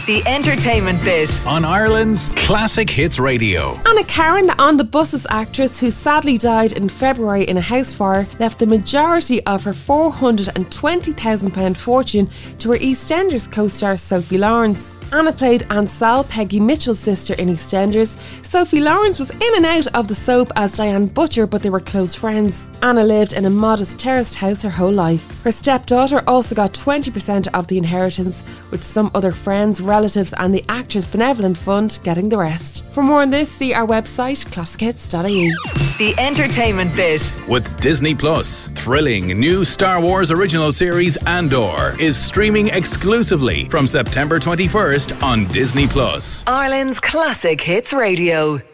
The entertainment bit on Ireland's Classic Hits Radio. Anna Karen, the On the Buses actress who sadly died in February in a house fire, left the majority of her £420,000 fortune to her EastEnders co-star Sophie Lawrence. Anna played Ansel, Peggy Mitchell's sister in EastEnders. Sophie Lawrence was in and out of the soap as Diane Butcher, but they were close friends. Anna lived in a modest terraced house her whole life. Her stepdaughter also got 20% of the inheritance, with some other friends, relatives and the Actors Benevolent Fund getting the rest. For more on this, see our website, classichits.ie. The entertainment bit with Disney Plus. Thrilling new Star Wars original series Andor is streaming exclusively from September 21st on Disney Plus. Ireland's Classic Hits Radio.